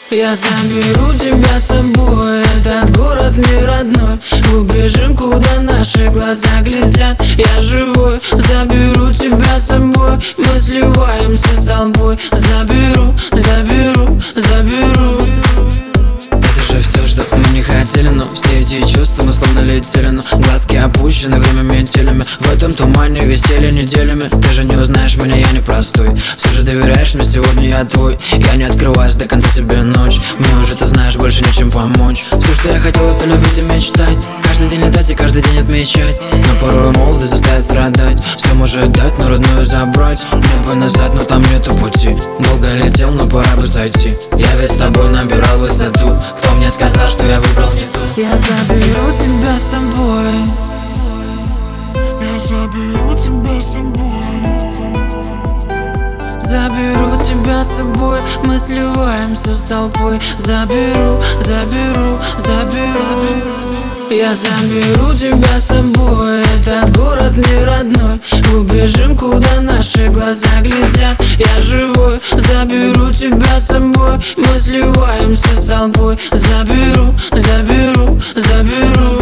Я заберу тебя с собой, этот город не родной. Убежим, куда наши глаза глядят. Я живой, заберу тебя с собой. Мы сливаемся с толпой. Заберу, заберу, заберу. Это же все, что мы не хотели, но все эти чувства мы словно летели. Но глазки опущены, время метелями. В этом тумане висели неделями. Ты же не узнаешь меня, я не простой. Все же доверяешь, но сегодня я твой. Я не открываюсь до конца тебе ночь. Мне уже ты знаешь, больше нечем помочь. Все, что я хотел, это любить и мечтать. Каждый день летать и каждый день отмечать. Но порой молодость заставит страдать. Все может дать, но родную забрать. Небо назад, но там нету пути. Долго летел, но пора бы зайти. Я ведь с тобой набирал высоту. Кто мне сказал, что я выбрал не ту? Я заберу тебя с собой. Я заберу тебя с собой. Заберу тебя с собой, мы сливаемся с толпой. Заберу, заберу, заберу. Я заберу тебя с собой, этот город не родной. Убежим, куда наши глаза глядят. Я живой, заберу тебя с собой. Мы сливаемся с толпой. Заберу, заберу, заберу.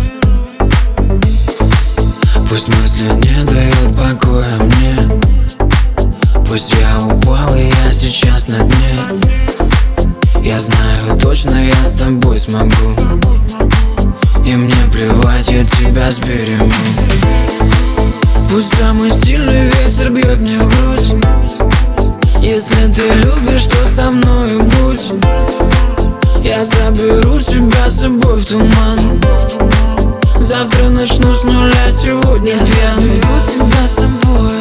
Пусть мысли не дают покоя мне. Пусть я упал и я сейчас на дне. Я знаю точно, я с тобой смогу. И мне плевать, я тебя сберегу. Пусть самый сильный ветер бьет мне в грудь. Если ты любишь, то со мною будь. Я заберу тебя с собой в туман. Завтра начну с нуля, сегодня я заберу тебя с собой.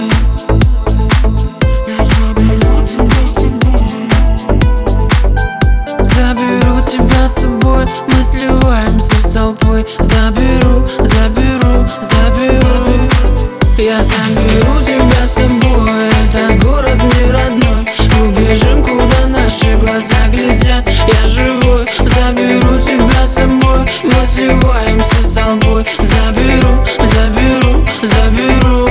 Заберу тебя с собой, мы сливаемся с толпой. Заберу, заберу, заберу. Я заберу тебя с собой, этот город не родной. Убежим, куда наши глаза глядят. Я живой, заберу тебя с собой. Мы сливаемся с толпой. Заберу, заберу, заберу.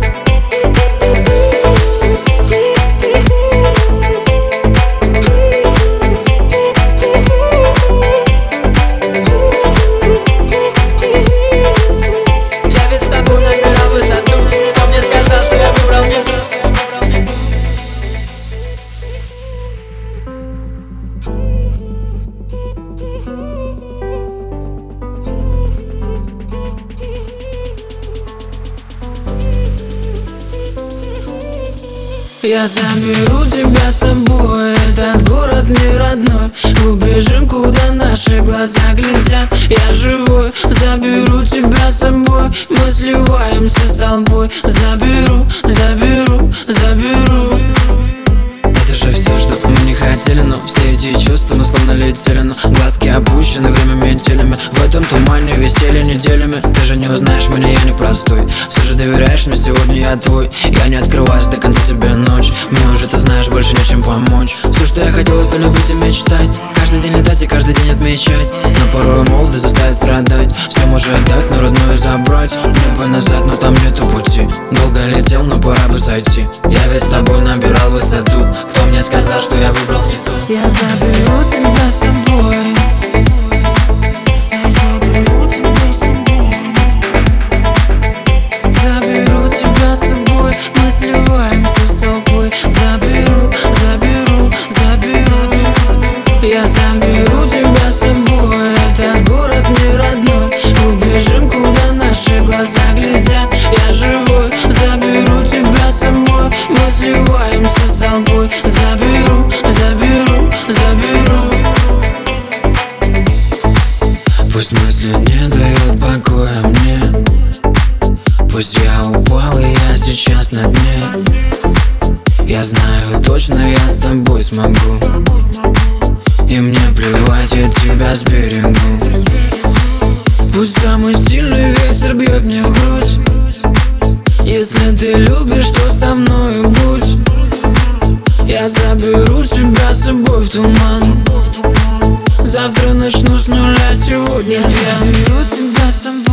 Я заберу тебя с собой, этот город не родной. Убежим, куда наши глаза глядят. Я живой, заберу тебя с собой. Мы сливаемся с толпой. Заберу, заберу, заберу. Это же все, что мы не хотели, но все эти чувства мы словно летели. Но глазки опущены, время метелями. В этом тумане висели неделями. Ты же не узнаешь меня, я не простой. Все же доверяешь, но сегодня я твой. Я не открываюсь до конца тебе ночь. Мне уже ты знаешь, больше нечем помочь. Все, что я хотел, это любить и мечтать. Каждый день летать и каждый день отмечать. Но порой молодость заставит страдать. Все может дать, но родную забрать. Небо назад, но там нету пути. Долго летел, но пора бы зайти. Я ведь с тобой набирал высоту. Кто мне сказал, что я выбрал не ту? Я заберу тебя с собой. Заберу тебя с собой, мы сливаемся с толпой. Заберу, заберу, заберу. Я заберу тебя с собой, этот город не родной. Убежим, куда наши глаза глядят. Я живой, заберу тебя с собой. Мы сливаемся с толпой. Заберу, заберу, заберу. Пусть мысли не дают покоя мне. Пусть я упал и я сейчас на дне. Я знаю точно, я с тобой смогу. И мне плевать, я тебя сберегу. Пусть самый сильный ветер бьет мне в грудь. Если ты любишь, то со мною будь. Я заберу тебя с собой в туман. Завтра начну с нуля, сегодня я заберу тебя с собой.